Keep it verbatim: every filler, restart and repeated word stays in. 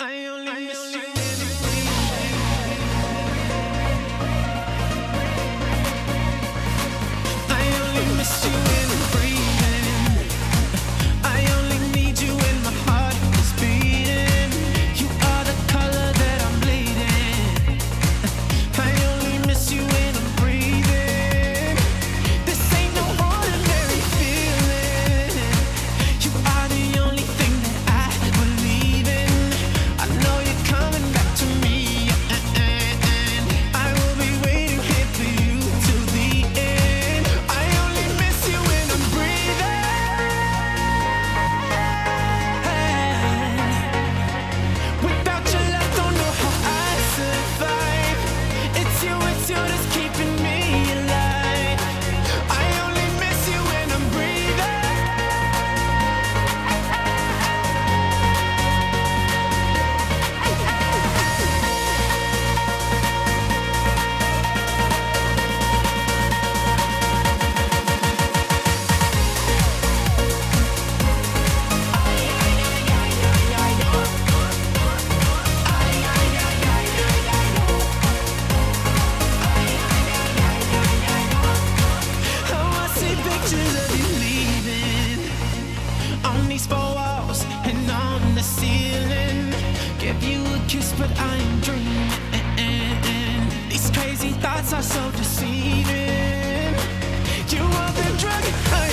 I only miss you when I'm breathing. I only miss you when I'm breathing. I only need you when my heart is beating. You are the color that I'm bleeding. I only miss you when I'm breathing. This ain't no ordinary feeling. You are the only thing that I believe in. I know you're coming back to me, and I will be waiting here for you till the end. I only miss you when I'm breathing. Without your love, don't know how I survive. It's you, it's you that's keeping me alive. I only miss you when I'm breathing. Oh, I see pictures of you leaving on these four walls and on the ceiling. Give you a kiss, but I am dreaming. These crazy thoughts are so deceiving. You are the drug I